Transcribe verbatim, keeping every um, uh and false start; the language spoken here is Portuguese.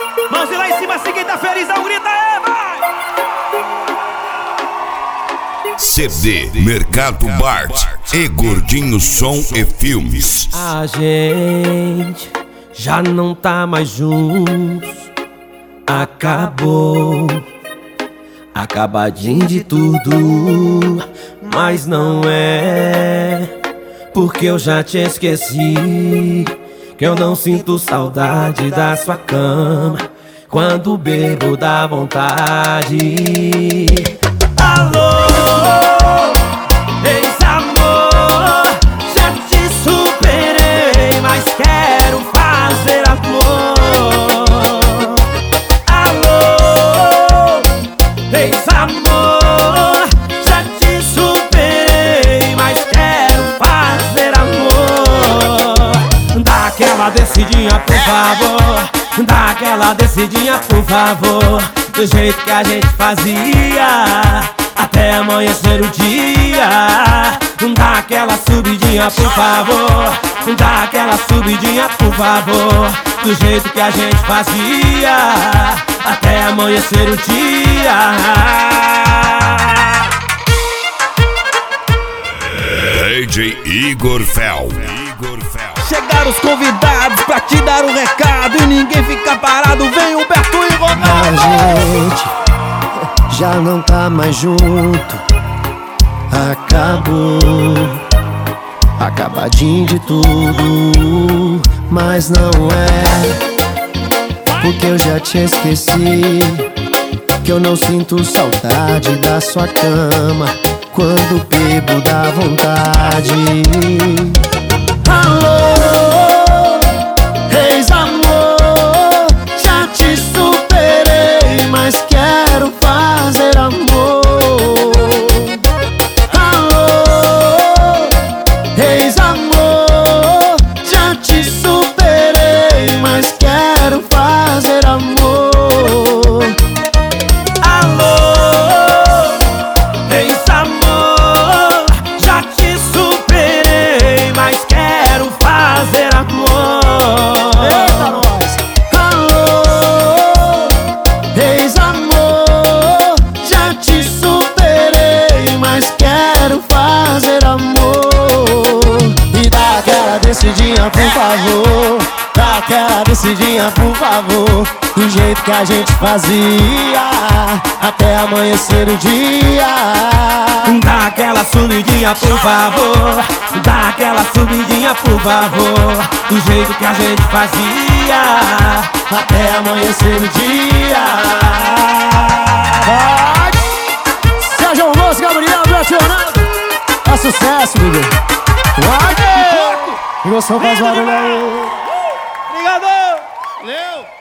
Mãozinha lá em cima, assim quem tá feliz, dá um grito aí, vai! C D Mercado Bart e Gordinho Som e Filmes. A gente já não tá mais juntos. Acabou, acabadinho de tudo. Mas não é porque eu já te esqueci, que eu não sinto saudade da sua cama. Quando bebo dá vontade. Alô, ex-amor, já te superei, mas quero fazer amor. Alô, ex-amor, já te superei, mas quero fazer amor. Dá aquela descidinha, por favor. Dá aquela descidinha, por favor. Do jeito que a gente fazia, até amanhecer o dia. Dá aquela subidinha, por favor. Dá aquela subidinha, por favor. Do jeito que a gente fazia, até amanhecer o dia. D J Igor Fel. Chegaram os convidados pra te dar um recado e ninguém fica parado, vem Humberto e Ronaldo. A gente já não tá mais junto. Acabou, acabadinho de tudo. Mas não é porque eu já te esqueci, que eu não sinto saudade da sua cama. Quando bebo dá vontade. Alô, ex-amor, já te superei, mas quero fazer amor. Alô, ex-amor, já te superei, mas quero fazer amor. Alô, ex-amor, já te superei, mas quero fazer amor. Eita, nós! Alô, ex-amor, já te superei, mas quero fazer amor. E dá aquela descidinha, por favor. Dá aquela descidinha, por favor. Do jeito que a gente fazia, até amanhecer o dia. Dá aquela subidinha, por favor. Dá aquela subidinha, por favor. Do jeito que a gente fazia, Até amanhecer o dia. Vai! Sérgio Almoço, Gabriel, Leonardo. É sucesso, bebê. Vai! E você faz barulho aí. Obrigado! Valeu!